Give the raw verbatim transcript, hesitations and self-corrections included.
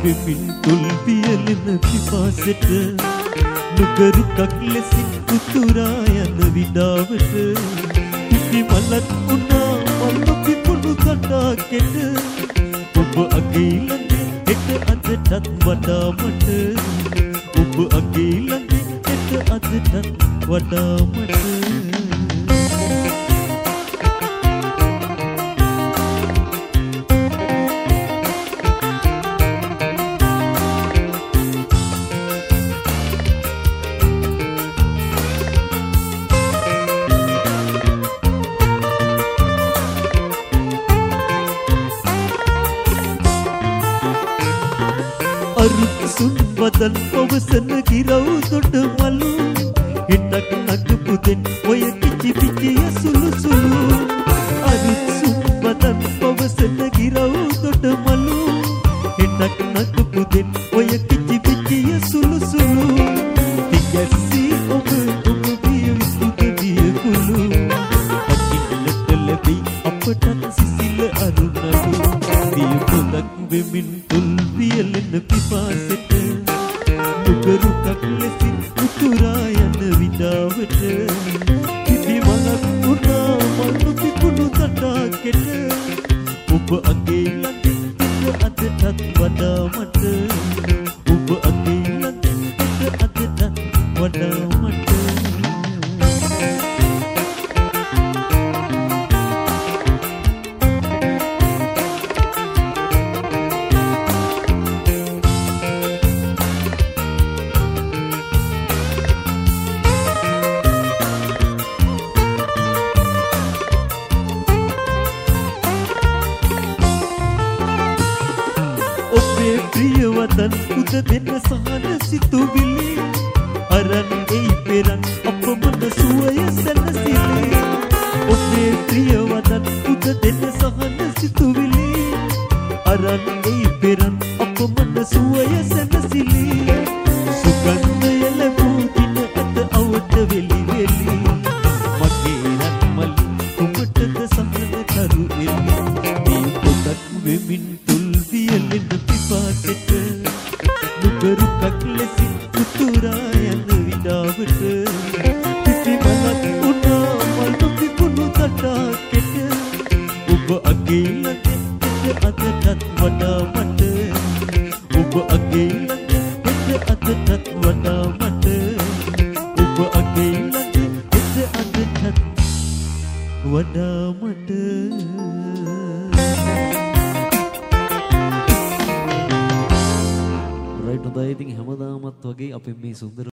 වෙමින් තුල් පියලෙන පිපාසෙට නුගරුකක් ලෙසින් උතුරා යන විඩාවට පිපි මලක් උනා මල්ල පිපුණු කඩාගෙන ඔබ අගේ ළඟ හෙට අදටත් වඩා මට ඔබ අගේ ළඟ හෙට අදටත් වඩා මට අරුත් සුන් වදන් පවසන ගිරව් දොඩ මලු හිටක් නගපු දෙන් ඔය කිචි පිචි සුළු සුළු අරුත් සුන් වදන් පවසන ගිරව් දොඩ මලු හිටක් නගපු දෙන් ඔය කිචි පිචි සුළු සුළු තියසි ඔබ ඔබ බිය විසුද බිය කුළු අකින්නට ලැබි අපට සිසිල අරුණලු දිය පොදක් වෙමින් තුල් පියලෙන පිපාසෙට නුගරුකක් ලෙසින් උතුරා යන විඩාවට පිපි මලක් උනා මල්ල පිපුණු කඩාගෙන ඔබ අගේ ළඟ හෙට අදටත් වඩා මට ඔබ අගේ ළඟ හෙට අදටත් වඩා මට ඔබේ ප්‍රියවදන් උද දෙන සහන සිතුවිලි අරන් එයි පෙරන් අප මන සුවය සැනසිලි ඔබේ ප්‍රියවදන් උද දෙන සහන සිතුවිලි අරන් එයි පෙරන් අප මන සුවය සැනසිලි සුගන්ධය ලැබූ දින අද අවට වෙලි වෙලි මගේ රන්මලි කුමටද සහන කරු එලි මේ පොතක් වෙමින් තුල් පියලෙන පිපාසෙට නුගරුකක් ලෙසින් උතුරා යන විඩාවට පිපි මලක් උනා මල්ල පිපුණු කඩාගෙන ඔබ අගේ ළඟ හෙට අදටත් වඩා මට ඔබ අගේ ළඟ හෙට අදටත් වඩා මට ඔබ අගේ ළඟ හෙට අදටත් වඩා මට රයිට් හොඳයි ඉතින් හැමදාමත් වගේ අපි මේ සුන්දර